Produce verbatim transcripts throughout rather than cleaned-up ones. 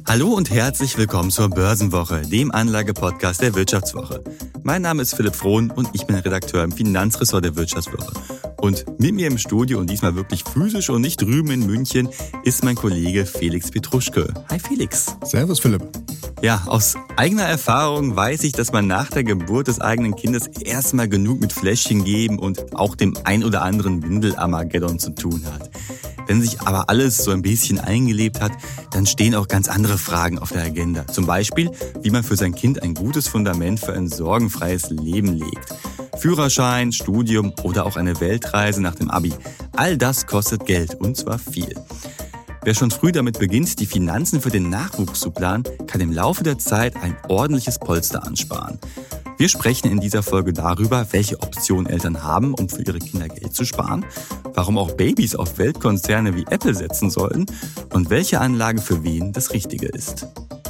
Hallo und herzlich willkommen zur Börsenwoche, dem Anlagepodcast der Wirtschaftswoche. Mein Name ist Philipp Frohn und ich bin Redakteur im Finanzressort der Wirtschaftswoche. Und mit mir im Studio und diesmal wirklich physisch und nicht drüben in München ist mein Kollege Felix Petruschke. Hi Felix. Servus Philipp. Ja, aus eigener Erfahrung weiß ich, dass man nach der Geburt des eigenen Kindes erstmal genug mit Fläschchen geben und auch dem ein oder anderen Windel-Armageddon zu tun hat. Wenn sich aber alles so ein bisschen eingelebt hat, dann stehen auch ganz andere Fragen auf der Agenda. Zum Beispiel, wie man für sein Kind ein gutes Fundament für ein sorgenfreies Leben legt. Führerschein, Studium oder auch eine Weltreise nach dem Abi. All das kostet Geld und zwar viel. Wer schon früh damit beginnt, die Finanzen für den Nachwuchs zu planen, kann im Laufe der Zeit ein ordentliches Polster ansparen. Wir sprechen in dieser Folge darüber, welche Optionen Eltern haben, um für ihre Kinder Geld zu sparen, warum auch Babys auf Weltkonzerne wie Apple setzen sollten und welche Anlage für wen das Richtige ist.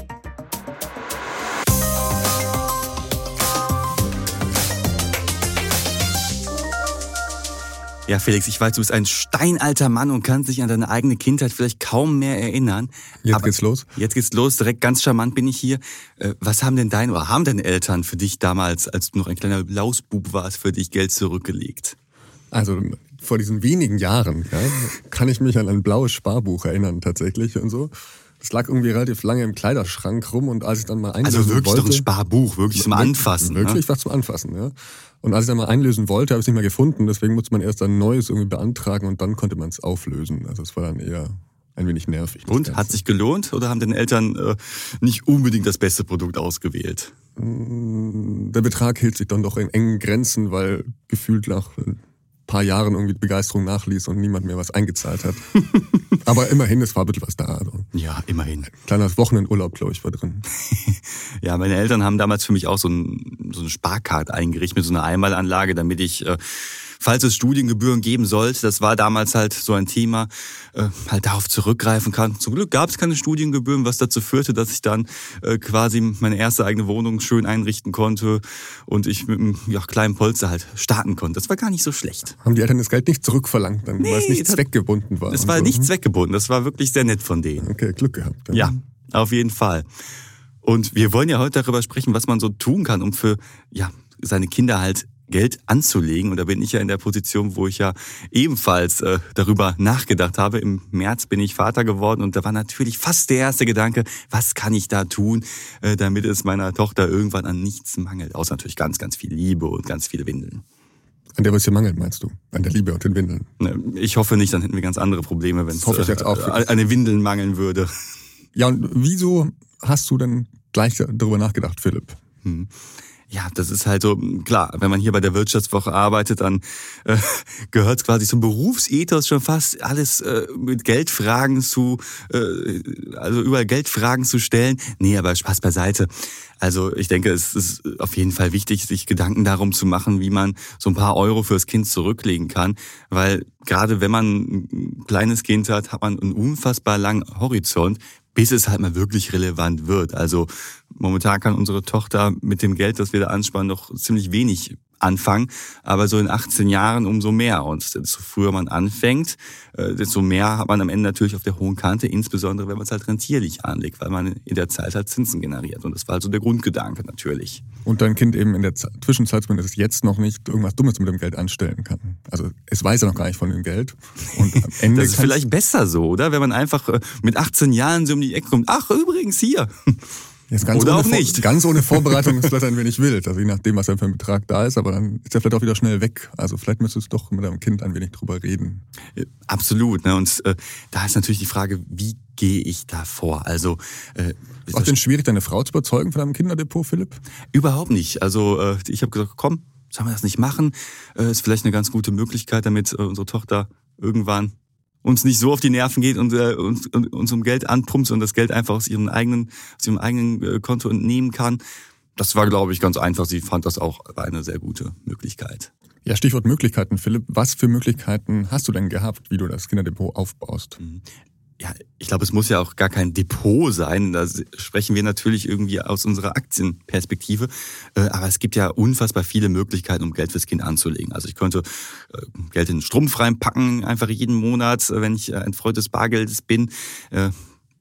Ja, Felix, ich weiß, du bist ein steinalter Mann und kannst dich an deine eigene Kindheit vielleicht kaum mehr erinnern. Jetzt Aber geht's los. Jetzt geht's los, direkt ganz charmant bin ich hier. Was haben denn deine oder haben deine Eltern für dich damals, als du noch ein kleiner Lausbub warst, für dich Geld zurückgelegt? Also vor diesen wenigen Jahren ja, kann ich mich an ein blaues Sparbuch erinnern tatsächlich und so. Das lag irgendwie relativ lange im Kleiderschrank rum und als ich dann mal einlösen Also wirklich wollte... doch ein Sparbuch, wirklich zum Anfassen. Wirklich ne? was zum Anfassen, ja. Und als ich dann mal einlösen wollte, habe ich es nicht mehr gefunden. Deswegen musste man erst ein neues irgendwie beantragen und dann konnte man es auflösen. Also es war dann eher ein wenig nervig. Und, hat sich gelohnt oder haben deine Eltern äh, nicht unbedingt das beste Produkt ausgewählt? Der Betrag hielt sich dann doch in engen Grenzen, weil gefühlt nach ein paar Jahren irgendwie die Begeisterung nachließ und niemand mehr was eingezahlt hat. Aber immerhin, es war ein bisschen was da. Also. Ja, immerhin. Kleiner Wochenendurlaub, glaube ich, war drin. Ja, meine Eltern haben damals für mich auch so, ein, so eine Sparkarte eingerichtet mit so einer Einmalanlage, damit ich, äh, falls es Studiengebühren geben sollte, das war damals halt so ein Thema, äh, halt darauf zurückgreifen kann. Zum Glück gab es keine Studiengebühren, was dazu führte, dass ich dann äh, quasi meine erste eigene Wohnung schön einrichten konnte und ich mit einem ja, kleinen Polster halt starten konnte. Das war gar nicht so schlecht. Haben die Eltern das Geld nicht zurückverlangt, dann, nee, weil es nicht zweckgebunden war? Es war so. nicht zweckgebunden, das war wirklich sehr nett von denen. Okay, Glück gehabt. Ja, auf jeden Fall. Und wir wollen ja heute darüber sprechen, was man so tun kann, um für ja seine Kinder halt Geld anzulegen. Und da bin ich ja in der Position, wo ich ja ebenfalls äh, darüber nachgedacht habe. Im März bin ich Vater geworden und da war natürlich fast der erste Gedanke, was kann ich da tun, äh, damit es meiner Tochter irgendwann an nichts mangelt. Außer natürlich ganz, ganz viel Liebe und ganz viele Windeln. An der, was dir mangelt, meinst du? An der Liebe und den Windeln? Ich hoffe nicht, dann hätten wir ganz andere Probleme, wenn es äh, an den Windeln mangeln würde. Ja, und wieso hast du denn gleich darüber nachgedacht, Philipp? Hm. Ja, das ist halt so, klar, wenn man hier bei der Wirtschaftswoche arbeitet, dann äh, gehört es quasi zum Berufsethos schon fast, alles äh, mit Geldfragen zu, äh, also überall Geldfragen zu stellen. Nee, aber Spaß beiseite. Also ich denke, es ist auf jeden Fall wichtig, sich Gedanken darum zu machen, wie man so ein paar Euro fürs Kind zurücklegen kann. Weil gerade wenn man ein kleines Kind hat, hat man einen unfassbar langen Horizont, bis es halt mal wirklich relevant wird. Also momentan kann unsere Tochter mit dem Geld, das wir da ansparen, noch ziemlich wenig anfangen, aber so in achtzehn Jahren umso mehr. Und desto früher man anfängt, desto mehr hat man am Ende natürlich auf der hohen Kante, insbesondere wenn man es halt rentierlich anlegt, weil man in der Zeit halt Zinsen generiert. Und das war also der Grundgedanke natürlich. Und dein Kind eben in der Zwischenzeit, zumindest jetzt noch nicht, irgendwas Dummes mit dem Geld anstellen kann. Also es weiß ja noch gar nicht von dem Geld. Und am Ende das ist vielleicht besser so, oder? Wenn man einfach mit achtzehn Jahren so um die Ecke kommt, ach übrigens hier. Jetzt ganz Oder ohne auch nicht. Ganz ohne Vorbereitung ist vielleicht ein wenig wild, also je nachdem, was dann für ein Betrag da ist, aber dann ist er vielleicht auch wieder schnell weg. Also vielleicht müsstest du doch mit deinem Kind ein wenig drüber reden. Absolut, ne? Und äh, da ist natürlich die Frage, wie gehe ich da vor? Also äh, war es denn schwierig, deine Frau zu überzeugen von deinem Kinderdepot, Philipp? Überhaupt nicht. Also äh, ich habe gesagt, komm, sollen wir das nicht machen? Äh, ist vielleicht eine ganz gute Möglichkeit, damit äh, unsere Tochter irgendwann uns nicht so auf die Nerven geht und äh, uns, uns um Geld anpumpt und das Geld einfach aus ihrem eigenen, aus ihrem eigenen äh, Konto entnehmen kann. Das war, glaube ich, ganz einfach. Sie fand das auch eine sehr gute Möglichkeit. Ja, Stichwort Möglichkeiten, Philipp. Was für Möglichkeiten hast du denn gehabt, wie du das Kinderdepot aufbaust? Ja, ich glaube, es muss ja auch gar kein Depot sein. Da sprechen wir natürlich irgendwie aus unserer Aktienperspektive. Aber es gibt ja unfassbar viele Möglichkeiten, um Geld fürs Kind anzulegen. Also ich könnte Geld in den Strumpf reinpacken, einfach jeden Monat, wenn ich ein Freund des Bargeldes bin.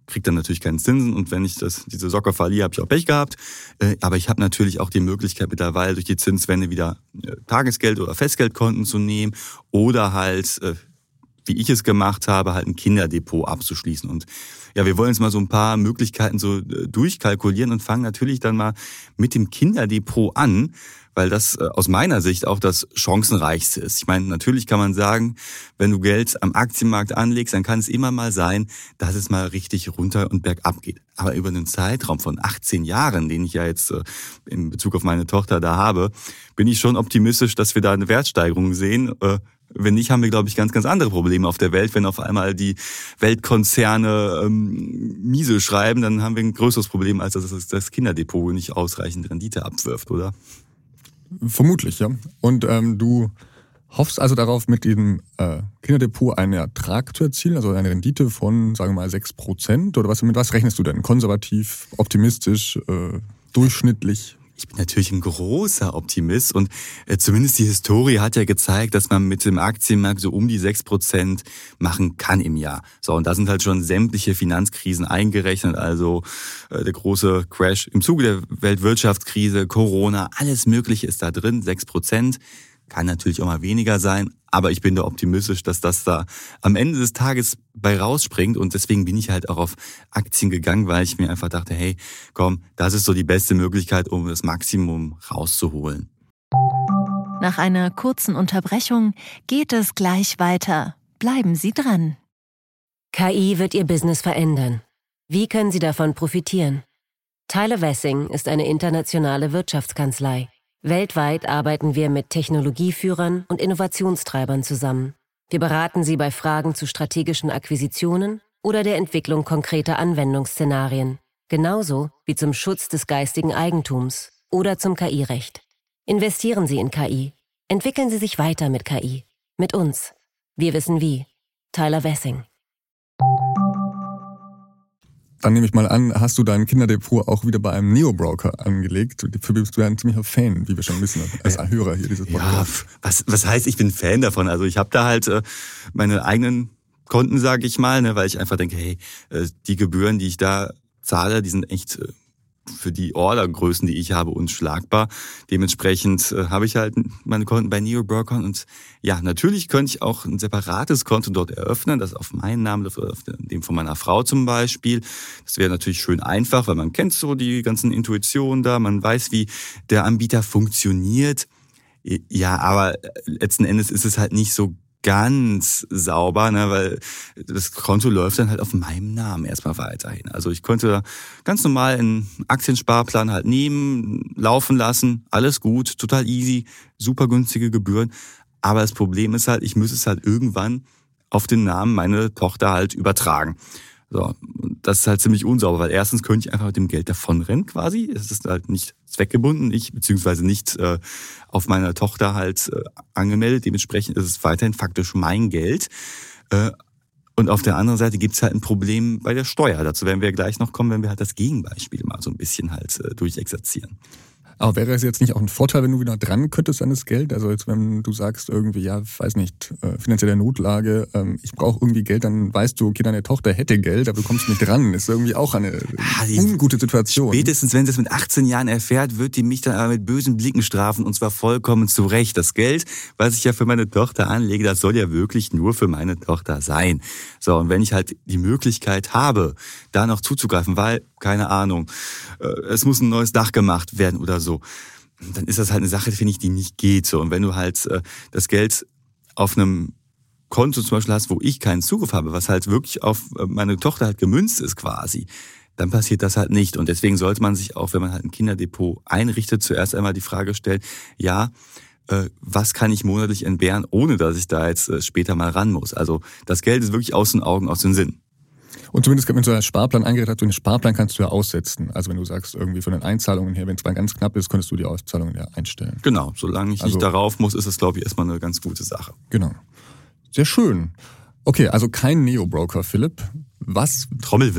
kriege dann natürlich keinen Zinsen und wenn ich das, diese Socke verliere, habe ich auch Pech gehabt. Äh, aber ich habe natürlich auch die Möglichkeit mittlerweile durch die Zinswende wieder äh, Tagesgeld- oder Festgeldkonten zu nehmen oder halt, äh, wie ich es gemacht habe, halt ein Kinderdepot abzuschließen. Und ja, wir wollen jetzt mal so ein paar Möglichkeiten so äh, durchkalkulieren und fangen natürlich dann mal mit dem Kinderdepot an, weil das äh, aus meiner Sicht auch das chancenreichste ist. Ich meine, natürlich kann man sagen, wenn du Geld am Aktienmarkt anlegst, dann kann es immer mal sein, dass es mal richtig runter und bergab geht. Aber über einen Zeitraum von achtzehn Jahren, den ich ja jetzt äh, in Bezug auf meine Tochter da habe, bin ich schon optimistisch, dass wir da eine Wertsteigerung sehen. Äh, wenn nicht, haben wir, glaube ich, ganz, ganz andere Probleme auf der Welt. Wenn auf einmal die Weltkonzerne ähm, miese schreiben, dann haben wir ein größeres Problem, als dass das Kinderdepot nicht ausreichend Rendite abwirft, oder? Vermutlich, ja. Und ähm, du hoffst also darauf, mit diesem äh, Kinderdepot einen Ertrag zu erzielen, also eine Rendite von, sagen wir mal, sechs Prozent? Oder was, mit was rechnest du denn? Konservativ, optimistisch, äh, durchschnittlich? Ich bin natürlich ein großer Optimist und äh, zumindest die Historie hat ja gezeigt, dass man mit dem Aktienmarkt so um die sechs Prozent machen kann im Jahr. So, und da sind halt schon sämtliche Finanzkrisen eingerechnet, also äh, der große Crash im Zuge der Weltwirtschaftskrise, Corona, alles Mögliche ist da drin, sechs Prozent. Kann natürlich auch mal weniger sein, aber ich bin da optimistisch, dass das da am Ende des Tages bei rausspringt und deswegen bin ich halt auch auf Aktien gegangen, weil ich mir einfach dachte, hey, komm, das ist so die beste Möglichkeit, um das Maximum rauszuholen. Nach einer kurzen Unterbrechung geht es gleich weiter. Bleiben Sie dran. K I wird Ihr Business verändern. Wie können Sie davon profitieren? Tyler Wessing ist eine internationale Wirtschaftskanzlei. Weltweit arbeiten wir mit Technologieführern und Innovationstreibern zusammen. Wir beraten Sie bei Fragen zu strategischen Akquisitionen oder der Entwicklung konkreter Anwendungsszenarien, genauso wie zum Schutz des geistigen Eigentums oder zum K I-Recht. Investieren Sie in K I. Entwickeln Sie sich weiter mit K I. Mit uns. Wir wissen wie. Tyler Wessing. Dann nehme ich mal an, hast du dein Kinderdepot auch wieder bei einem Neo-Broker angelegt? Dafür bist du ja ein ziemlicher Fan, wie wir schon wissen, als Hörer hier dieses Podcasts. Ja, was, was heißt, ich bin Fan davon? Also ich habe da halt äh, meine eigenen Konten, sage ich mal, ne, weil ich einfach denke, hey, äh, die Gebühren, die ich da zahle, die sind echt äh, für die Ordergrößen, die ich habe, unschlagbar. Dementsprechend äh, habe ich halt meine Konten bei Neo-Broker und ja, natürlich könnte ich auch ein separates Konto dort eröffnen, das auf meinen Namen, auf dem von meiner Frau zum Beispiel. Das wäre natürlich schön einfach, weil man kennt so die ganzen Intuitionen da, man weiß, wie der Anbieter funktioniert. Ja, aber letzten Endes ist es halt nicht so ganz sauber, ne, weil das Konto läuft dann halt auf meinem Namen erstmal weiterhin. Also ich könnte ganz normal einen Aktiensparplan halt nehmen, laufen lassen, alles gut, total easy, super günstige Gebühren. Aber das Problem ist halt, ich müsste es halt irgendwann auf den Namen meiner Tochter halt übertragen. So, das ist halt ziemlich unsauber, weil erstens könnte ich einfach mit dem Geld davonrennen quasi. Es ist halt nicht zweckgebunden, ich beziehungsweise nicht äh, auf meiner Tochter halt äh, angemeldet. Dementsprechend ist es weiterhin faktisch mein Geld. Äh, und auf der anderen Seite gibt es halt ein Problem bei der Steuer. Dazu werden wir gleich noch kommen, wenn wir halt das Gegenbeispiel mal so ein bisschen halt äh, durchexerzieren. Aber wäre es jetzt nicht auch ein Vorteil, wenn du wieder dran könntest an das Geld? Also jetzt, wenn du sagst irgendwie, ja, weiß nicht, äh, finanzielle Notlage, ähm, ich brauche irgendwie Geld, dann weißt du, okay, deine Tochter hätte Geld, aber du kommst nicht dran. Ist irgendwie auch eine ah, ungute Situation. Spätestens, wenn sie es mit achtzehn Jahren erfährt, wird die mich dann aber mit bösen Blicken strafen und zwar vollkommen zu Recht. Das Geld, was ich ja für meine Tochter anlege, das soll ja wirklich nur für meine Tochter sein. So, und wenn ich halt die Möglichkeit habe, da noch zuzugreifen, weil, keine Ahnung, äh, es muss ein neues Dach gemacht werden oder so, dann ist das halt eine Sache, finde ich, die nicht geht. So, und wenn du halt äh, das Geld auf einem Konto zum Beispiel hast, wo ich keinen Zugriff habe, was halt wirklich auf meine Tochter halt gemünzt ist quasi, dann passiert das halt nicht. Und deswegen sollte man sich auch, wenn man halt ein Kinderdepot einrichtet, zuerst einmal die Frage stellen, ja, äh, was kann ich monatlich entbehren, ohne dass ich da jetzt äh, später mal ran muss. Also das Geld ist wirklich aus den Augen, aus den Sinn. Und zumindest, wenn du einen Sparplan eingerichtet hast, so einen Sparplan kannst du ja aussetzen. Also wenn du sagst, irgendwie von den Einzahlungen her, wenn es mal ganz knapp ist, könntest du die Auszahlungen ja einstellen. Genau, solange ich also, nicht darauf muss, ist das, glaube ich, erstmal eine ganz gute Sache. Genau. Sehr schön. Okay, also kein Neo-Broker, Philipp. Was? Trommelwirbel.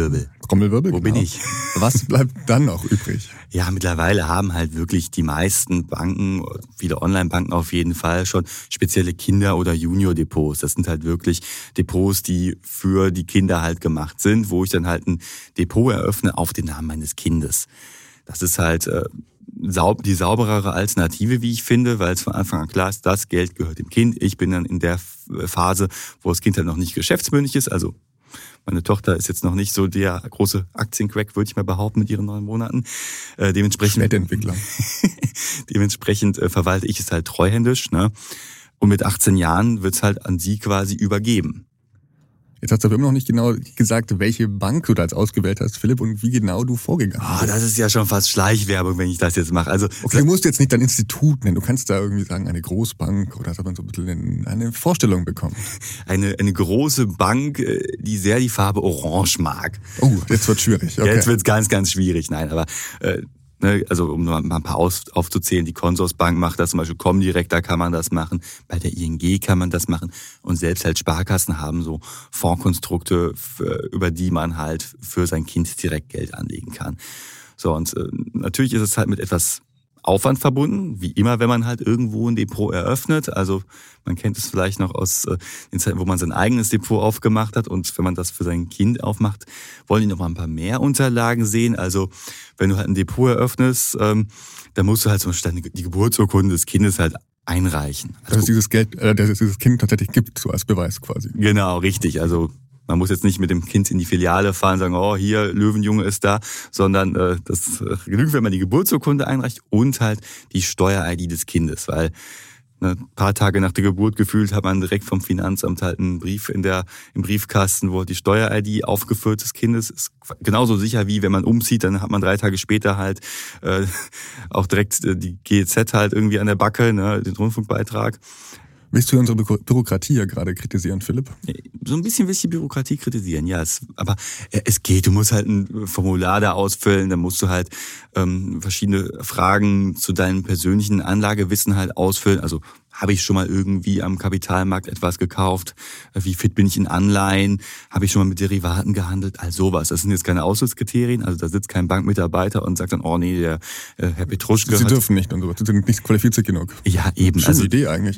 Trommelwirbel, Wo genau. bin ich? Was bleibt dann noch übrig? Ja, mittlerweile haben halt wirklich die meisten Banken, viele Online-Banken auf jeden Fall, schon spezielle Kinder- oder Junior-Depots. Das sind halt wirklich Depots, die für die Kinder halt gemacht sind, wo ich dann halt ein Depot eröffne auf den Namen meines Kindes. Das ist halt äh, saub, die sauberere Alternative, wie ich finde, weil es von Anfang an klar ist, das Geld gehört dem Kind. Ich bin dann in der Phase, wo das Kind halt noch nicht geschäftsmündig ist, also meine Tochter ist jetzt noch nicht so der große Aktiencrack, würde ich mal behaupten, mit ihren neun Monaten. Äh, dementsprechend Spätentwickler. dementsprechend äh, verwalte ich es halt treuhändisch, ne? Und mit achtzehn Jahren wird's halt an sie quasi übergeben. Jetzt hast du aber immer noch nicht genau gesagt, welche Bank du da jetzt ausgewählt hast, Philipp, und wie genau du vorgegangen Ah, bist. das ist ja schon fast Schleichwerbung, wenn ich das jetzt mache. Also Okay, du musst jetzt nicht dein Institut nennen. Du kannst da irgendwie sagen, eine Großbank oder dass man so ein bisschen eine Vorstellung bekommt. eine eine große Bank, äh, die sehr die Farbe Orange mag. Oh, jetzt wird's schwierig. Okay. Jetzt wird's ganz, ganz schwierig. Nein, aber äh, ne, also um nur mal ein paar auf, aufzuzählen, die Consorsbank macht das, zum Beispiel Comdirect, da kann man das machen, bei der I N G kann man das machen und selbst halt Sparkassen haben so Fondskonstrukte, für, über die man halt für sein Kind direkt Geld anlegen kann. So, und äh, natürlich ist es halt mit etwas Aufwand verbunden, wie immer, wenn man halt irgendwo ein Depot eröffnet. Also man kennt es vielleicht noch aus äh, den Zeiten, wo man sein eigenes Depot aufgemacht hat, und wenn man das für sein Kind aufmacht, wollen die noch mal ein paar mehr Unterlagen sehen. Also wenn du halt ein Depot eröffnest, ähm, dann musst du halt zum Beispiel die Geburtsurkunde des Kindes halt einreichen. Also, dass es dieses Geld, äh, dass es dieses Kind tatsächlich gibt, so als Beweis quasi. genau, richtig. Also man muss jetzt nicht mit dem Kind in die Filiale fahren und sagen, oh, hier, Löwenjunge ist da, sondern äh, das äh, genügt, wenn man die Geburtsurkunde einreicht und halt die Steuer-I D des Kindes, weil ne, ein paar Tage nach der Geburt gefühlt hat man direkt vom Finanzamt halt einen Brief in der im Briefkasten, wo die Steuer-I D aufgeführt des Kindes ist. Genauso sicher wie wenn man umzieht, dann hat man drei Tage später halt äh, auch direkt die G E Z halt irgendwie an der Backe, ne, den Rundfunkbeitrag. Willst du unsere Bü- Bürokratie ja gerade kritisieren, Philipp? So ein bisschen will ich die Bürokratie kritisieren, ja. Es, aber es geht, du musst halt ein Formular da ausfüllen, dann musst du halt ähm, verschiedene Fragen zu deinem persönlichen Anlagewissen halt ausfüllen. Also habe ich schon mal irgendwie am Kapitalmarkt etwas gekauft? Wie fit bin ich in Anleihen? Habe ich schon mal mit Derivaten gehandelt? All sowas. Das sind jetzt keine Ausschlusskriterien. Also da sitzt kein Bankmitarbeiter und sagt dann, oh nee, der äh, Herr Petruschke. Sie dürfen nicht und so. Sie sind nicht qualifiziert genug. Ja, eben. Schöne Also Idee eigentlich.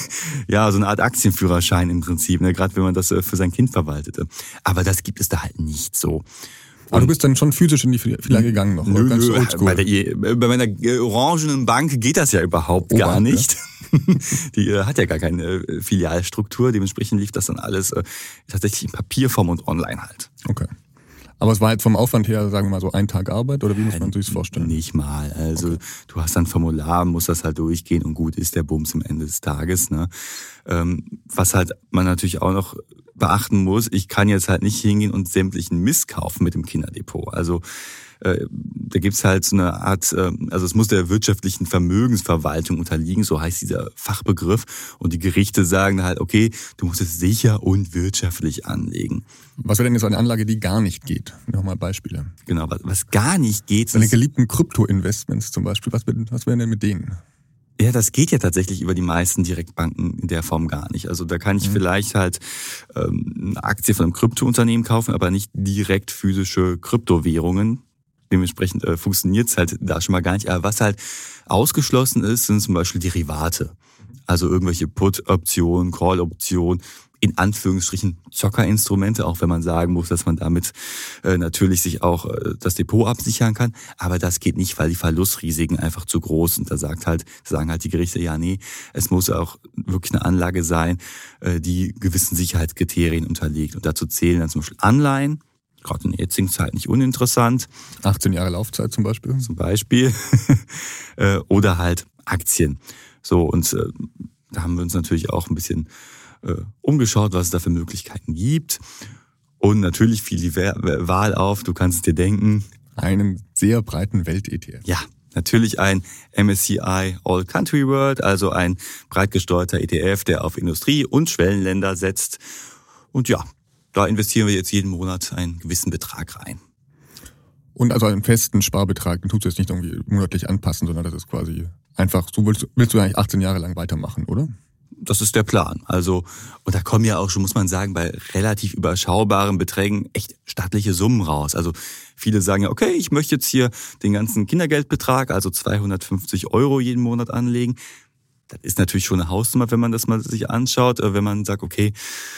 ja, so eine Art Aktienführerschein im Prinzip, ne? Gerade wenn man das für sein Kind verwaltete. Aber das gibt es da halt nicht so. Aber du bist dann schon physisch in die Filiale gegangen noch, Nö, ganz nö, oldschool. bei, der, bei meiner äh, orangenen Bank geht das ja überhaupt Oh, gar ja. nicht. Die äh, hat ja gar keine äh, Filialstruktur, dementsprechend lief das dann alles äh, tatsächlich in Papierform und online halt. Okay. Aber es war halt vom Aufwand her, sagen wir mal so, ein Tag Arbeit, oder wie muss man sich das vorstellen? Nicht mal. Also okay. Du hast dann ein Formular, musst das halt durchgehen und gut ist der Bums am Ende des Tages. Ne? Ähm, was halt man natürlich auch noch beachten muss, ich kann jetzt halt nicht hingehen und sämtlichen Mist kaufen mit dem Kinderdepot. Also äh, da gibt's halt so eine Art, äh, also es muss der wirtschaftlichen Vermögensverwaltung unterliegen, so heißt dieser Fachbegriff. Und die Gerichte sagen halt, okay, du musst es sicher und wirtschaftlich anlegen. Was wäre denn jetzt eine Anlage, die gar nicht geht? Nochmal Beispiele. Genau, was, was gar nicht geht. Deine geliebten Krypto-Investments zum Beispiel, was, was wären denn mit denen? Ja, das geht ja tatsächlich über die meisten Direktbanken in der Form gar nicht. Also da kann ich mhm. vielleicht halt ähm, eine Aktie von einem Kryptounternehmen kaufen, aber nicht direkt physische Kryptowährungen. Dementsprechend äh, funktioniert es halt da schon mal gar nicht. Aber was halt ausgeschlossen ist, sind zum Beispiel Derivate. Also irgendwelche Put-Optionen, Call-Optionen, in Anführungsstrichen Zockerinstrumente, auch wenn man sagen muss, dass man damit äh, natürlich sich auch äh, das Depot absichern kann. Aber das geht nicht, weil die Verlustrisiken einfach zu groß sind. Da sagt halt, sagen halt die Gerichte, ja nee, es muss auch wirklich eine Anlage sein, äh, die gewissen Sicherheitskriterien unterliegt. Und dazu zählen dann zum Beispiel Anleihen, gerade in der jetzigen Zeit nicht uninteressant. achtzehn Jahre Laufzeit zum Beispiel. Zum Beispiel. äh, oder halt Aktien. So, und äh, da haben wir uns natürlich auch ein bisschen äh, umgeschaut, was es da für Möglichkeiten gibt. Und natürlich fiel die Wahl auf, du kannst es dir denken. Einen sehr breiten Welt-E T F. Ja, natürlich ein M S C I All Country World, also ein breit gesteuerter E T F, der auf Industrie- und Schwellenländer setzt. Und ja, da investieren wir jetzt jeden Monat einen gewissen Betrag rein. Und also einen festen Sparbetrag, den tust du jetzt nicht irgendwie monatlich anpassen, sondern das ist quasi einfach, so willst, willst du eigentlich achtzehn Jahre lang weitermachen, oder? das ist der Plan. Also, und da kommen ja auch schon, muss man sagen, bei relativ überschaubaren Beträgen echt stattliche Summen raus. Also viele sagen ja, okay, ich möchte jetzt hier den ganzen Kindergeldbetrag, also zweihundertfünfzig Euro jeden Monat anlegen. Das ist natürlich schon eine Hausnummer, wenn man das mal sich anschaut. Wenn man sagt, okay,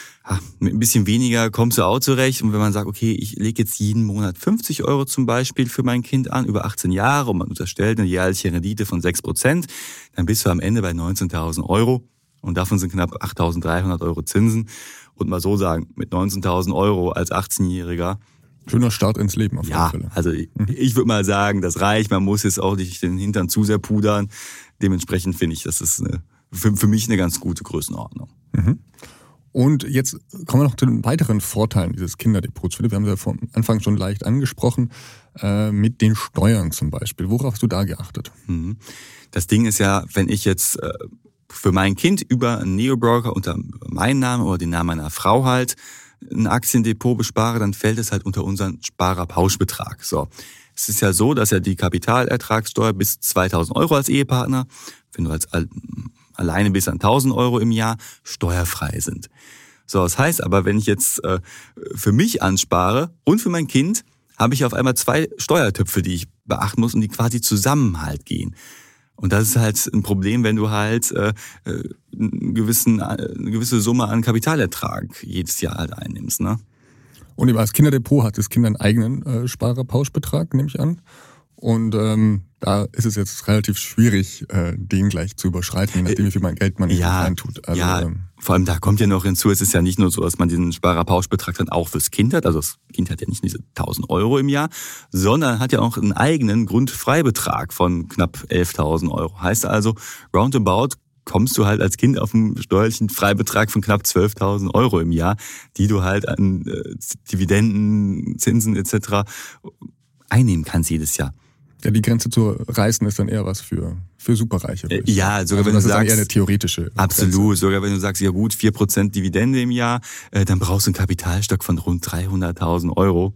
mit ein bisschen weniger kommst du auch zurecht. Und wenn man sagt, okay, ich lege jetzt jeden Monat fünfzig Euro zum Beispiel für mein Kind an, über achtzehn Jahre, und man unterstellt eine jährliche Rendite von sechs Prozent, dann bist du am Ende bei neunzehntausend Euro. Und davon sind knapp achttausenddreihundert Euro Zinsen. Und mal so sagen, mit neunzehntausend Euro als achtzehnjähriger. Schöner Start ins Leben auf ja, jeden Fall. Also ich, ich würde mal sagen, das reicht. Man muss jetzt auch nicht den Hintern zu sehr pudern. Dementsprechend finde ich, das ist eine, für, für mich eine ganz gute Größenordnung. Mhm. Und jetzt kommen wir noch zu den weiteren Vorteilen dieses Kinderdepots. Philipp, wir haben es ja vom Anfang schon leicht angesprochen, äh, mit den Steuern zum Beispiel. Worauf hast du da geachtet? Mhm. Das Ding ist ja, wenn ich jetzt äh, für mein Kind über einen Neobroker unter meinen Namen oder den Namen meiner Frau halt ein Aktiendepot bespare, dann fällt es halt unter unseren Sparerpauschbetrag. So. Es ist ja so, dass ja die Kapitalertragssteuer bis zweitausend Euro als Ehepartner, wenn du als alleine bis an tausend Euro im Jahr, steuerfrei sind. So, das heißt aber, wenn ich jetzt äh, für mich anspare und für mein Kind, habe ich auf einmal zwei Steuertöpfe, die ich beachten muss und die quasi zusammen halt gehen. Und das ist halt ein Problem, wenn du halt äh, einen gewissen, eine gewisse Summe an Kapitalertrag jedes Jahr halt einnimmst, ne? Und das Kinderdepot hat das Kind einen eigenen äh, Sparerpauschbetrag, nehme ich an. Und ähm, da ist es jetzt relativ schwierig, äh, den gleich zu überschreiten, je nachdem, wie viel Geld man ja, reintut. Also, ja, ähm, vor allem da kommt ja noch hinzu, es ist ja nicht nur so, dass man diesen Sparerpauschbetrag dann auch fürs Kind hat, also das Kind hat ja nicht diese tausend Euro im Jahr, sondern hat ja auch einen eigenen Grundfreibetrag von knapp elftausend Euro. Heißt also, roundabout kommst du halt als Kind auf einen steuerlichen Freibetrag von knapp zwölftausend Euro im Jahr, die du halt an äh, Dividenden, Zinsen et cetera einnehmen kannst jedes Jahr. Ja, die Grenze zu reißen ist dann eher was für, für Superreiche. Äh, ja, sogar also wenn das du ist sagst, eher eine theoretische absolut, Grenze. Sogar wenn du sagst, ja gut, vier Prozent Dividende im Jahr, äh, dann brauchst du einen Kapitalstock von rund dreihunderttausend Euro.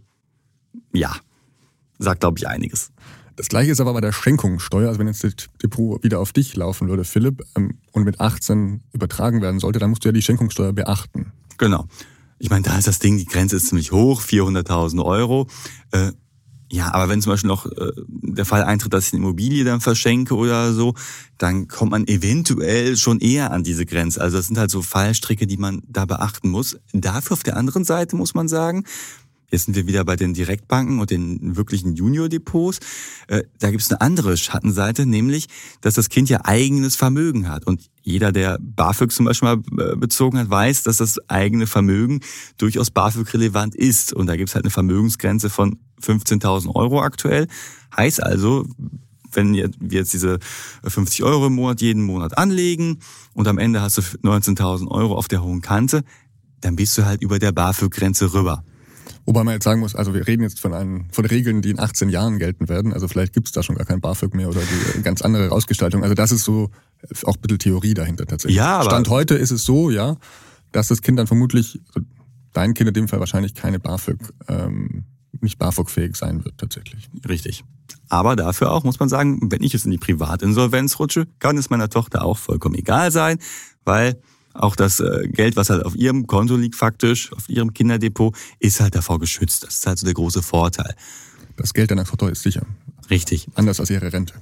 Ja, sagt, glaube ich, einiges. Das Gleiche ist aber bei der Schenkungssteuer. Also wenn jetzt das Depot wieder auf dich laufen würde, Philipp, ähm, und mit achtzehn übertragen werden sollte, dann musst du ja die Schenkungssteuer beachten. Genau. Ich meine, da ist das Ding, die Grenze ist ziemlich hoch, vierhunderttausend Euro. Äh, Ja, aber wenn zum Beispiel noch äh, der Fall eintritt, dass ich eine Immobilie dann verschenke oder so, dann kommt man eventuell schon eher an diese Grenze. Also das sind halt so Fallstricke, die man da beachten muss. Dafür auf der anderen Seite muss man sagen, jetzt sind wir wieder bei den Direktbanken und den wirklichen Junior-Depots. Äh, da gibt es eine andere Schattenseite, nämlich, dass das Kind ja eigenes Vermögen hat. Und jeder, der BAföG zum Beispiel mal bezogen hat, weiß, dass das eigene Vermögen durchaus BAföG-relevant ist. Und da gibt es halt eine Vermögensgrenze von fünfzehntausend Euro aktuell. Heißt also, wenn wir jetzt diese fünfzig Euro im Monat jeden Monat anlegen und am Ende hast du neunzehntausend Euro auf der hohen Kante, dann bist du halt über der BAföG-Grenze rüber. Wobei man jetzt sagen muss, also wir reden jetzt von einen, von Regeln, die in achtzehn Jahren gelten werden. Also vielleicht gibt es da schon gar kein BAföG mehr oder die ganz andere Ausgestaltung. Also das ist so auch ein bisschen Theorie dahinter tatsächlich. Ja, aber Stand heute ist es so, ja, dass das Kind dann vermutlich, also dein Kind in dem Fall wahrscheinlich keine BAföG, ähm, nicht BAföG-fähig sein wird tatsächlich. Richtig. Aber dafür auch muss man sagen, wenn ich jetzt in die Privatinsolvenz rutsche, kann es meiner Tochter auch vollkommen egal sein, weil auch das Geld, was halt auf ihrem Konto liegt faktisch, auf ihrem Kinderdepot, ist halt davor geschützt. Das ist halt so der große Vorteil. Das Geld deiner Tochter ist sicher. Richtig. Anders als ihre Rente.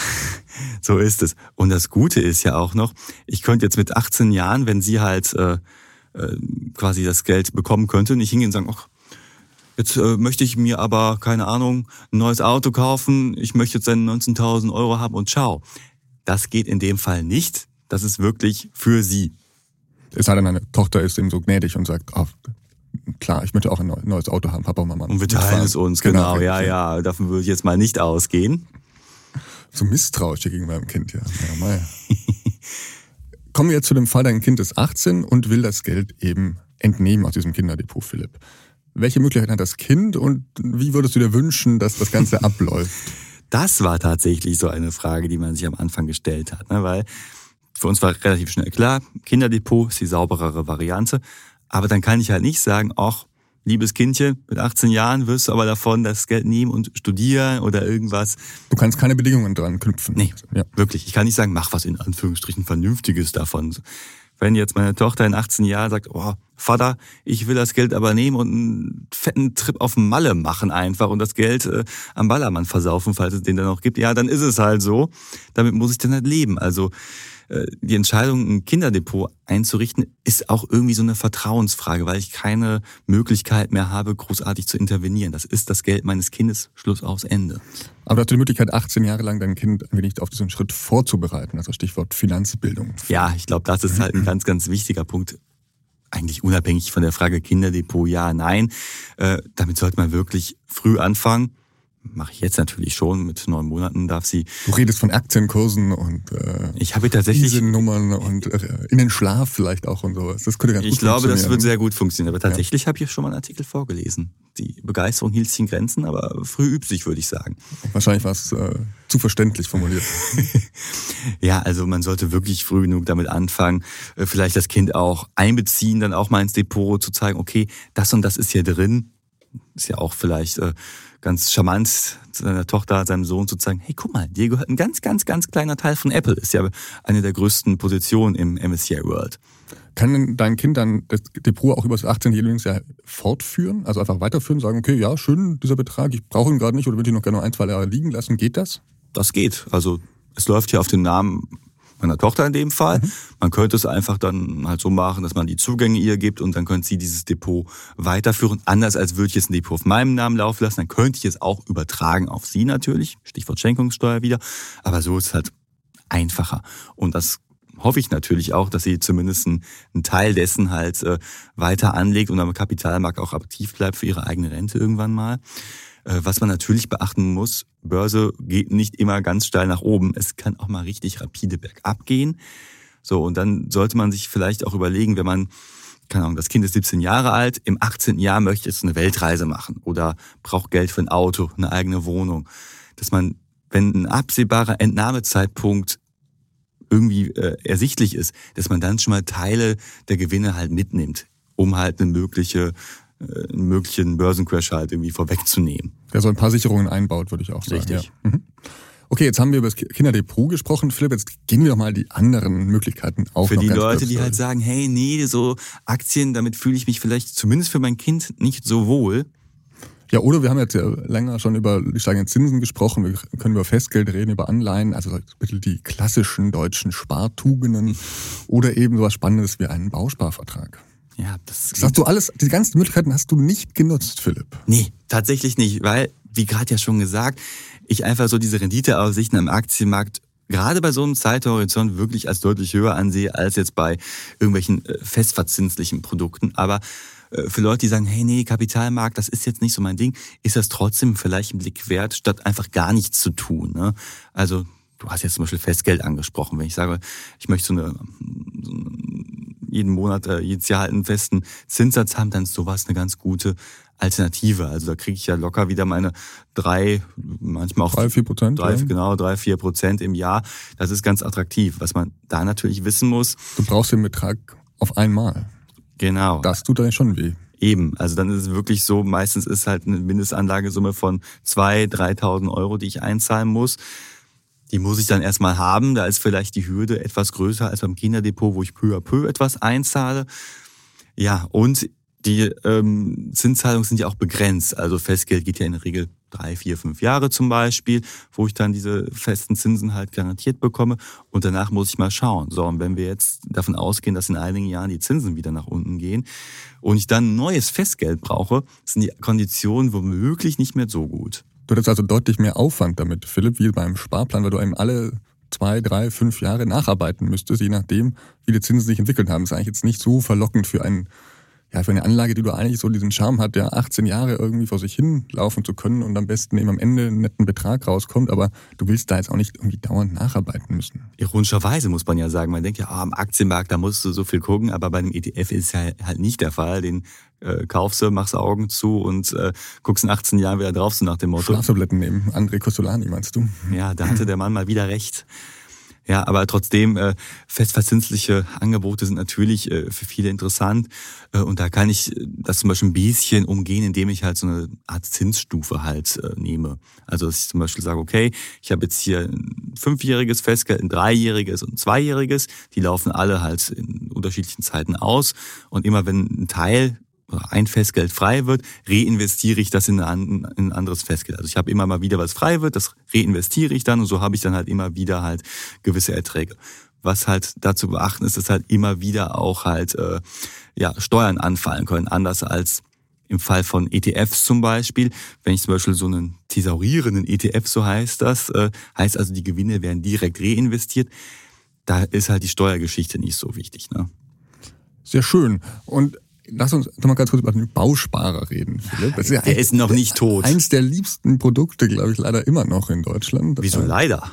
So ist es. Und das Gute ist ja auch noch, ich könnte jetzt mit achtzehn Jahren, wenn sie halt äh, äh, quasi das Geld bekommen könnte, nicht hingehen und sagen, ach, jetzt äh, möchte ich mir aber, keine Ahnung, ein neues Auto kaufen, ich möchte jetzt dann neunzehntausend Euro haben und ciao. Das geht in dem Fall nicht. Das ist wirklich für sie. Es sei denn, eine Tochter ist eben so gnädig und sagt, oh, klar, ich möchte auch ein neues Auto haben, Papa und Mama. Und wir teilen es uns, genau, genau, ja, ja. Davon würde ich jetzt mal nicht ausgehen. So misstrauisch gegenüber meinem Kind, ja. ja, ja. Kommen wir jetzt zu dem Fall, dein Kind ist achtzehn und will das Geld eben entnehmen aus diesem Kinderdepot, Philipp. Welche Möglichkeiten hat das Kind und wie würdest du dir wünschen, dass das Ganze abläuft? Das war tatsächlich so eine Frage, die man sich am Anfang gestellt hat, ne? Weil für uns war relativ schnell klar, Kinderdepot ist die sauberere Variante. Aber dann kann ich halt nicht sagen, ach, liebes Kindchen, mit achtzehn Jahren wirst du aber davon das Geld nehmen und studieren oder irgendwas. Du kannst keine Bedingungen dran knüpfen. Nee, ja. Wirklich. Ich kann nicht sagen, mach was in Anführungsstrichen Vernünftiges davon. wenn jetzt meine Tochter in achtzehn Jahren sagt, oh, Vater, ich will das Geld aber nehmen und einen fetten Trip auf Malle machen einfach und das Geld äh, am Ballermann versaufen, falls es den dann noch gibt, ja, dann ist es halt so. Damit muss ich dann halt leben. Also äh, die Entscheidung, ein Kinderdepot einzurichten, ist auch irgendwie so eine Vertrauensfrage, weil ich keine Möglichkeit mehr habe, großartig zu intervenieren. Das ist das Geld meines Kindes, Schluss aus Ende. Aber du hast die Möglichkeit, achtzehn Jahre lang dein Kind ein wenig auf diesen Schritt vorzubereiten, also Stichwort Finanzbildung. Ja, ich glaube, das ist halt ein ganz, ganz wichtiger Punkt. Eigentlich unabhängig von der Frage Kinderdepot, ja, nein. Äh, damit sollte man wirklich früh anfangen. Mache ich jetzt natürlich schon. Mit neun Monaten darf sie... Du redest von Aktienkursen und äh, ich habe tatsächlich Nummern und äh, in den Schlaf vielleicht auch und sowas. Das könnte ganz ich gut glaube, das wird funktionieren. sehr gut funktionieren. Aber tatsächlich ja. habe ich schon mal einen Artikel vorgelesen. Die Begeisterung hielt sich in Grenzen, aber früh übt sich, würde ich sagen. Wahrscheinlich war es äh, zu verständlich formuliert. Ja, also man sollte wirklich früh genug damit anfangen, vielleicht das Kind auch einbeziehen, dann auch mal ins Depot zu zeigen, okay, das und das ist hier drin. Ist ja auch vielleicht äh, ganz charmant, seiner Tochter, seinem Sohn zu zeigen, hey, guck mal, dir gehört ein ganz, ganz, ganz kleiner Teil von Apple. Ist ja eine der größten Positionen im M S C I World. Kann denn dein Kind dann das Depot auch über das achtzehnte Lebensjahr fortführen? Also einfach weiterführen, sagen, okay, ja, schön, dieser Betrag, ich brauche ihn gerade nicht oder würde ich noch gerne noch ein, zwei Jahre liegen lassen. Geht das? Das geht. Also es läuft ja auf den Namen meiner Tochter in dem Fall. Mhm. Man könnte es einfach dann halt so machen, dass man die Zugänge ihr gibt und dann könnte sie dieses Depot weiterführen. Anders als würde ich jetzt ein Depot auf meinem Namen laufen lassen, dann könnte ich es auch übertragen auf sie natürlich. Stichwort Schenkungssteuer wieder. Aber so ist es halt einfacher. Und das hoffe ich natürlich auch, dass sie zumindest einen, einen Teil dessen halt äh, weiter anlegt und am Kapitalmarkt auch aktiv bleibt für ihre eigene Rente irgendwann mal. Äh, was man natürlich beachten muss, Börse geht nicht immer ganz steil nach oben. Es kann auch mal richtig rapide bergab gehen. So, und dann sollte man sich vielleicht auch überlegen, wenn man, keine Ahnung, das Kind ist siebzehn Jahre alt, im achtzehnten Jahr möchte es eine Weltreise machen oder braucht Geld für ein Auto, eine eigene Wohnung, dass man, wenn ein absehbarer Entnahmezeitpunkt irgendwie äh, ersichtlich ist, dass man dann schon mal Teile der Gewinne halt mitnimmt, um halt eine mögliche, äh, einen möglichen Börsencrash halt irgendwie vorwegzunehmen. Der so ein paar Sicherungen einbaut, würde ich auch sagen. Richtig. Ja. Mhm. Okay, jetzt haben wir über das Kinderdepot gesprochen. Philipp, jetzt gehen wir doch mal die anderen Möglichkeiten auch für noch die ganz Leute, kurz die durch. halt sagen, hey, nee, so Aktien, damit fühle ich mich vielleicht zumindest für mein Kind nicht so wohl. Ja, oder wir haben jetzt ja länger schon über die steigenden Zinsen gesprochen. Wir können über Festgeld reden, über Anleihen, also ein bisschen die klassischen deutschen Spartugenden oder eben sowas Spannendes wie einen Bausparvertrag. Ja, das, Das hast du alles, die ganzen Möglichkeiten hast du nicht genutzt, Philipp. Nee, tatsächlich nicht, weil, wie gerade ja schon gesagt, ich einfach so diese Renditeaussichten am Aktienmarkt gerade bei so einem Zeithorizont wirklich als deutlich höher ansehe als jetzt bei irgendwelchen festverzinslichen Produkten. Aber für Leute, die sagen, hey, nee, Kapitalmarkt, das ist jetzt nicht so mein Ding, ist das trotzdem vielleicht ein Blick wert, statt einfach gar nichts zu tun. Ne? Also du hast jetzt zum Beispiel Festgeld angesprochen. Wenn ich sage, ich möchte so eine, so eine jeden Monat, jedes Jahr halt einen festen Zinssatz haben, dann ist sowas eine ganz gute Alternative. Also da kriege ich ja locker wieder meine drei, manchmal auch drei, vier Prozent. Drei, ja. Genau, drei, vier Prozent im Jahr. Das ist ganz attraktiv. Was man da natürlich wissen muss. Du brauchst den Betrag auf einmal. Genau. Das tut dann schon weh. Eben. Also dann ist es wirklich so, meistens ist halt eine Mindestanlagesumme von zweitausend, dreitausend Euro, die ich einzahlen muss. Die muss ich dann erstmal haben. Da ist vielleicht die Hürde etwas größer als beim Kinderdepot, wo ich peu à peu etwas einzahle. Ja, und die ähm, Zinszahlungen sind ja auch begrenzt. Also Festgeld geht ja in der Regel drei, vier, fünf Jahre zum Beispiel, wo ich dann diese festen Zinsen halt garantiert bekomme. Und danach muss ich mal schauen. So, und wenn wir jetzt davon ausgehen, dass in einigen Jahren die Zinsen wieder nach unten gehen und ich dann ein neues Festgeld brauche, sind die Konditionen womöglich nicht mehr so gut. Du hättest also deutlich mehr Aufwand damit, Philipp, wie beim Sparplan, weil du einem alle zwei, drei, fünf Jahre nacharbeiten müsstest, je nachdem, wie die Zinsen sich entwickelt haben. Das ist eigentlich jetzt nicht so verlockend für einen, ja, für eine Anlage, die du eigentlich so diesen Charme hat, ja, achtzehn Jahre irgendwie vor sich hin laufen zu können und am besten eben am Ende einen netten Betrag rauskommt, aber du willst da jetzt auch nicht irgendwie dauernd nacharbeiten müssen. Ironischerweise muss man ja sagen, man denkt ja, ah, am Aktienmarkt, da musst du so viel gucken, aber bei einem E T F ist es ja halt nicht der Fall. Den äh, kaufst du, machst Augen zu und äh, guckst in achtzehn Jahren wieder drauf, so nach dem Motto. Schlaftabletten nehmen, André Costolani meinst du? Ja, da hatte der Mann mal wieder recht. Ja, aber trotzdem, äh, festverzinsliche Angebote sind natürlich äh, für viele interessant. Äh, und da kann ich das zum Beispiel ein bisschen umgehen, indem ich halt so eine Art Zinsstufe halt äh, nehme. Also dass ich zum Beispiel sage, okay, ich habe jetzt hier ein fünfjähriges Festgeld, ein dreijähriges und ein zweijähriges. Die laufen alle halt in unterschiedlichen Zeiten aus. Und immer wenn ein Teil ein Festgeld frei wird, reinvestiere ich das in ein, in ein anderes Festgeld. Also ich habe immer mal wieder was frei wird, das reinvestiere ich dann und so habe ich dann halt immer wieder halt gewisse Erträge. Was halt dazu beachten ist, dass halt immer wieder auch halt äh, ja Steuern anfallen können, anders als im Fall von E T Fs zum Beispiel. Wenn ich zum Beispiel so einen thesaurierenden E T F, so heißt das, äh, heißt also die Gewinne werden direkt reinvestiert, da ist halt die Steuergeschichte nicht so wichtig, ne? Sehr schön. Und lass uns noch mal ganz kurz über den Bausparer reden, Philipp. Das ist ja der ist noch nicht tot. Eins der liebsten Produkte, glaube ich, leider immer noch in Deutschland. Wieso heißt, leider?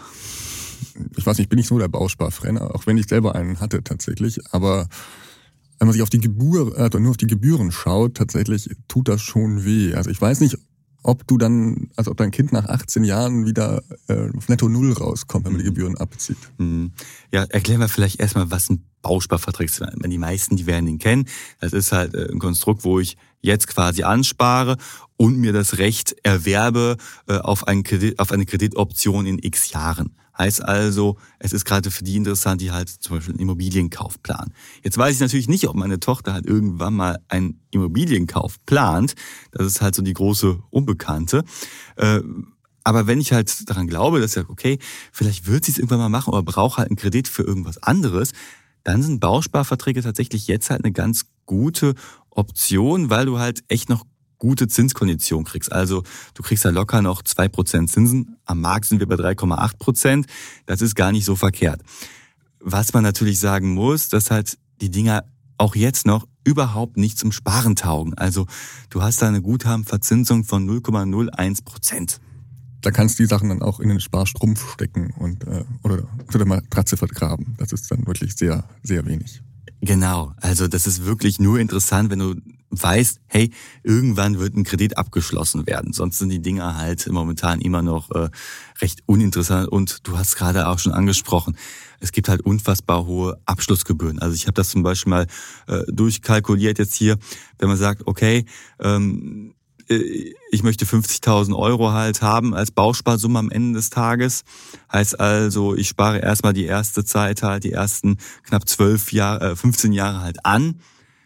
Ich weiß nicht, ich bin nicht so der Bausparfan, auch wenn ich selber einen hatte tatsächlich. Aber wenn man sich auf die Gebühr, also nur auf die Gebühren schaut, tatsächlich tut das schon weh. Also ich weiß nicht, ob du dann, also ob dein Kind nach achtzehn Jahren wieder äh, auf netto null rauskommt, wenn man die Gebühren abzieht. Ja, erklären wir vielleicht erstmal, was ein Bausparvertrag ist. Die meisten, die werden ihn kennen. Das ist halt ein Konstrukt, wo ich jetzt quasi anspare und mir das Recht erwerbe auf, einen Kredit, auf eine Kreditoption in x Jahren. Heißt also, es ist gerade für die interessant, die halt zum Beispiel einen Immobilienkauf planen. Jetzt weiß ich natürlich nicht, ob meine Tochter halt irgendwann mal einen Immobilienkauf plant. Das ist halt so die große Unbekannte. Aber wenn ich halt daran glaube, dass ja, okay, vielleicht wird sie es irgendwann mal machen oder braucht halt einen Kredit für irgendwas anderes, dann sind Bausparverträge tatsächlich jetzt halt eine ganz gute Option, weil du halt echt noch gute Zinskonditionen kriegst. Also du kriegst ja locker noch zwei Prozent Zinsen. Am Markt sind wir bei drei Komma acht Prozent. Das ist gar nicht so verkehrt. Was man natürlich sagen muss, dass halt die Dinger auch jetzt noch überhaupt nicht zum Sparen taugen. Also du hast da eine Guthabenverzinsung von null Komma null eins Prozent. Da kannst du die Sachen dann auch in den Sparstrumpf stecken und äh, oder unter der Matratze vergraben. Das ist dann wirklich sehr, sehr wenig. Genau, also das ist wirklich nur interessant, wenn du weißt, hey, irgendwann wird ein Kredit abgeschlossen werden. Sonst sind die Dinger halt momentan immer noch äh, recht uninteressant. Und du hast gerade auch schon angesprochen, es gibt halt unfassbar hohe Abschlussgebühren. Also ich habe das zum Beispiel mal äh, durchkalkuliert jetzt hier, wenn man sagt, okay, ähm, ich möchte fünfzigtausend Euro halt haben als Bausparsumme am Ende des Tages. Heißt also, ich spare erstmal die erste Zeit halt, die ersten knapp zwölf Jahre, fünfzehn Jahre halt an.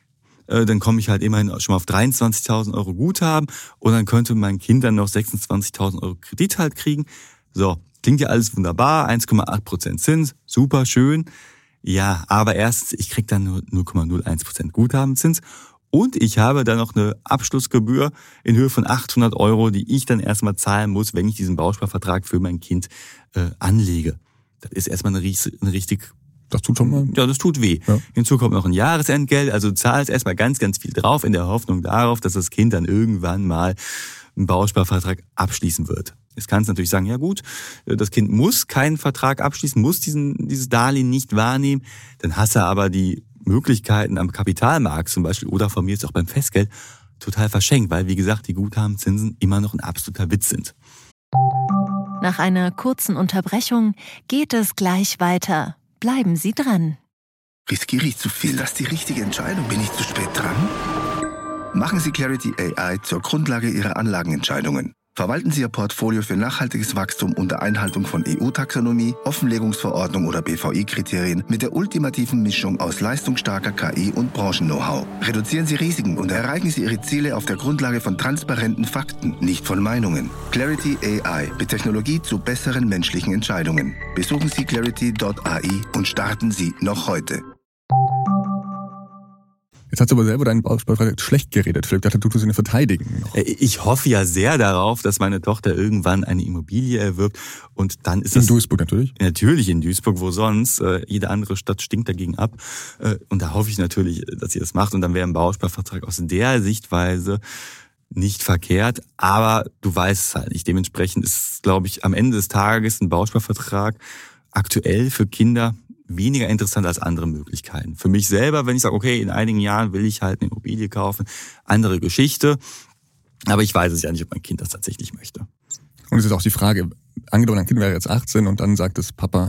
Dann komme ich halt immerhin schon mal auf dreiundzwanzigtausend Euro Guthaben und dann könnte mein Kind dann noch sechsundzwanzigtausend Euro Kredit halt kriegen. So, klingt ja alles wunderbar, eins Komma acht Prozent Zins, super schön. Ja, aber erstens, ich krieg dann nur null Komma null eins Prozent Guthabenzins. Und ich habe dann noch eine Abschlussgebühr in Höhe von achthundert Euro, die ich dann erstmal zahlen muss, wenn ich diesen Bausparvertrag für mein Kind äh, anlege. Das ist erstmal eine, eine richtig... Das tut schon mal... Ja, das tut weh. Ja. Hinzu kommt noch ein Jahresentgelt. Also du zahlst erstmal ganz, ganz viel drauf in der Hoffnung darauf, dass das Kind dann irgendwann mal einen Bausparvertrag abschließen wird. Jetzt kannst du natürlich sagen, ja gut, das Kind muss keinen Vertrag abschließen, muss diesen dieses Darlehen nicht wahrnehmen. Dann hast du aber die Möglichkeiten am Kapitalmarkt zum Beispiel oder von mir jetzt auch beim Festgeld total verschenkt, weil wie gesagt die Guthabenzinsen immer noch ein absoluter Witz sind. Nach einer kurzen Unterbrechung geht es gleich weiter. Bleiben Sie dran. Riskiere ich zu viel? Ist das die richtige Entscheidung? Bin ich zu spät dran? Machen Sie Clarity A I zur Grundlage Ihrer Anlagenentscheidungen. Verwalten Sie Ihr Portfolio für nachhaltiges Wachstum unter Einhaltung von E U-Taxonomie, Offenlegungsverordnung oder B V I-Kriterien mit der ultimativen Mischung aus leistungsstarker K I und Branchen-Know-how. Reduzieren Sie Risiken und erreichen Sie Ihre Ziele auf der Grundlage von transparenten Fakten, nicht von Meinungen. Clarity A I, mit Technologie zu besseren menschlichen Entscheidungen. Besuchen Sie clarity Punkt A I und starten Sie noch heute. Jetzt hast du aber selber deinen Bausparvertrag schlecht geredet, Philipp. Ich dachte, du tust ihn verteidigen noch. Ich hoffe ja sehr darauf, dass meine Tochter irgendwann eine Immobilie erwirbt und dann ist in das... In Duisburg natürlich? Natürlich in Duisburg, wo sonst. Jede andere Stadt stinkt dagegen ab. Und da hoffe ich natürlich, dass sie das macht und dann wäre ein Bausparvertrag aus der Sichtweise nicht verkehrt. Aber du weißt es halt nicht. Dementsprechend ist, glaube ich, am Ende des Tages ein Bausparvertrag aktuell für Kinder weniger interessant als andere Möglichkeiten. Für mich selber, wenn ich sage, okay, in einigen Jahren will ich halt eine Immobilie kaufen, andere Geschichte. Aber ich weiß es ja nicht, ob mein Kind das tatsächlich möchte. Und es ist auch die Frage, angenommen, ein Kind wäre jetzt achtzehn und dann sagt es, Papa,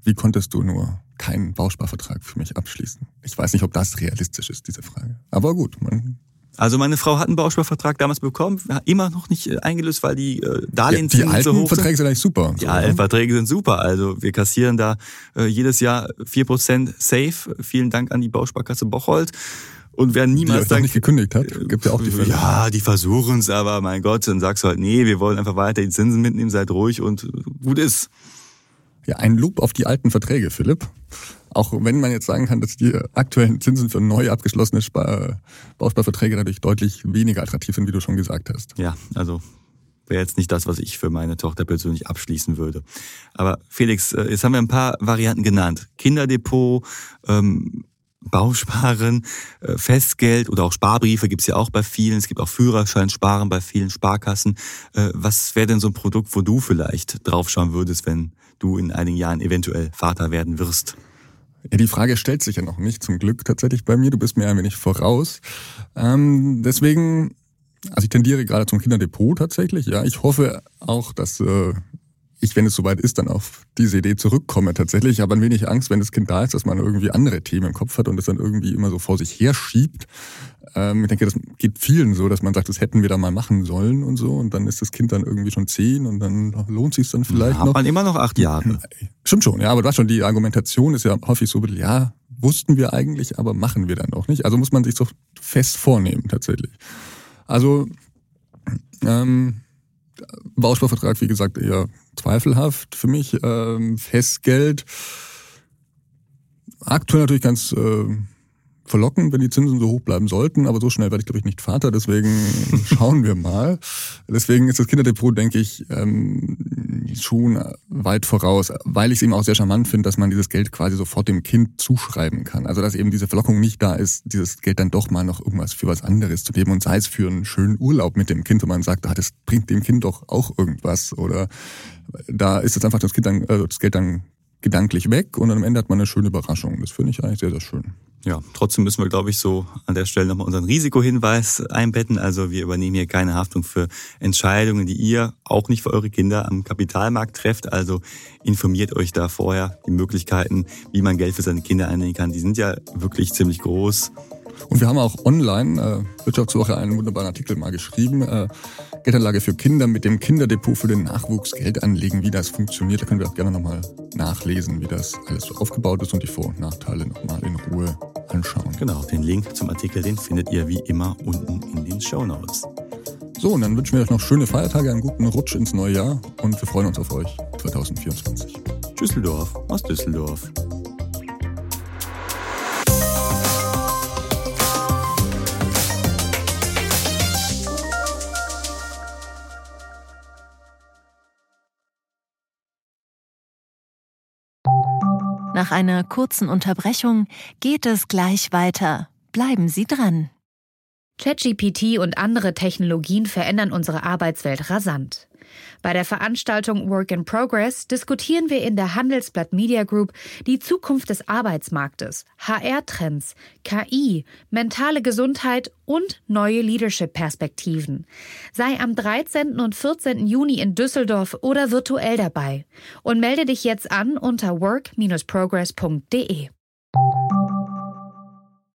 wie konntest du nur keinen Bausparvertrag für mich abschließen? Ich weiß nicht, ob das realistisch ist, diese Frage. Aber gut, man... Also meine Frau hat einen Bausparvertrag damals bekommen, immer noch nicht eingelöst, weil die äh, Darlehenszinsen ja, die so hoch sind. Die alten Verträge sind eigentlich super. Die alten Verträge sind super. Also wir kassieren da äh, jedes Jahr vier Prozent safe. Vielen Dank an die Bausparkasse Bocholt. Und wer niemals die euch nicht gekündigt hat, gibt ja auch die Fälle. Ja, die versuchen es, aber mein Gott, dann sagst du halt, nee, wir wollen einfach weiter die Zinsen mitnehmen, seid ruhig und gut ist. Ja, ein Lob auf die alten Verträge, Philipp. Auch wenn man jetzt sagen kann, dass die aktuellen Zinsen für neu abgeschlossene Spar- Bausparverträge dadurch deutlich weniger attraktiv sind, wie du schon gesagt hast. Ja, also wäre jetzt nicht das, was ich für meine Tochter persönlich abschließen würde. Aber Felix, jetzt haben wir ein paar Varianten genannt. Kinderdepot, ähm, Bausparen, Festgeld oder auch Sparbriefe gibt's ja auch bei vielen. Es gibt auch Führerscheinsparen bei vielen Sparkassen. Was wäre denn so ein Produkt, wo du vielleicht draufschauen würdest, wenn du in einigen Jahren eventuell Vater werden wirst? Ja, die Frage stellt sich ja noch nicht, zum Glück tatsächlich bei mir. Du bist mir ein wenig voraus. Ähm, deswegen, also ich tendiere gerade zum Kinderdepot tatsächlich. Ja, ich hoffe auch, dass äh, ich, wenn es soweit ist, dann auf diese Idee zurückkomme tatsächlich. Ich habe ein wenig Angst, wenn das Kind da ist, dass man irgendwie andere Themen im Kopf hat und es dann irgendwie immer so vor sich her schiebt. Ähm, ich denke, das geht vielen so, dass man sagt, das hätten wir da mal machen sollen und so. Und dann ist das Kind dann irgendwie schon zehn und dann lohnt sich dann vielleicht hat noch. Man immer noch acht Jahre. Stimmt schon, ja, aber du hast schon, die Argumentation ist ja häufig so, ja, wussten wir eigentlich, aber machen wir dann auch nicht. Also muss man sich so fest vornehmen tatsächlich. Also ähm, Bausparvertrag, wie gesagt, eher zweifelhaft für mich. Ähm, Festgeld, aktuell natürlich ganz äh, verlockend, wenn die Zinsen so hoch bleiben sollten, aber so schnell werde ich, glaube ich, nicht Vater, deswegen schauen wir mal. Deswegen ist das Kinderdepot, denke ich, ähm, schon weit voraus, weil ich es eben auch sehr charmant finde, dass man dieses Geld quasi sofort dem Kind zuschreiben kann. Also dass eben diese Verlockung nicht da ist, dieses Geld dann doch mal noch irgendwas für was anderes zu geben und sei es für einen schönen Urlaub mit dem Kind, wo man sagt, ah, das bringt dem Kind doch auch irgendwas, oder da ist jetzt einfach das, kind dann, äh, das Geld dann gedanklich weg und dann am Ende hat man eine schöne Überraschung. Das finde ich eigentlich sehr, sehr schön. Ja, trotzdem müssen wir, glaube ich, so an der Stelle nochmal unseren Risikohinweis einbetten. Also wir übernehmen hier keine Haftung für Entscheidungen, die ihr auch nicht für eure Kinder am Kapitalmarkt trefft. Also informiert euch da vorher. Die Möglichkeiten, wie man Geld für seine Kinder einnehmen kann, die sind ja wirklich ziemlich groß. Und wir haben auch online, äh, Wirtschaftswoche, einen wunderbaren Artikel mal geschrieben, äh, Geldanlage für Kinder mit dem Kinderdepot für den Nachwuchs Geld anlegen, wie das funktioniert. Da können wir auch gerne nochmal nachlesen, wie das alles so aufgebaut ist und die Vor- und Nachteile nochmal in Ruhe anschauen. Genau, den Link zum Artikel, den findet ihr wie immer unten in den Shownotes. So, und dann wünschen wir euch noch schöne Feiertage, einen guten Rutsch ins neue Jahr und wir freuen uns auf euch zwanzig vierundzwanzig. Düsseldorf aus Düsseldorf. Nach einer kurzen Unterbrechung geht es gleich weiter. Bleiben Sie dran. ChatGPT und andere Technologien verändern unsere Arbeitswelt rasant. Bei der Veranstaltung Work in Progress diskutieren wir in der Handelsblatt Media Group die Zukunft des Arbeitsmarktes, H R-Trends, K I, mentale Gesundheit und neue Leadership-Perspektiven. Sei am dreizehnten und vierzehnten Juni in Düsseldorf oder virtuell dabei und melde dich jetzt an unter work Bindestrich progress punkt de.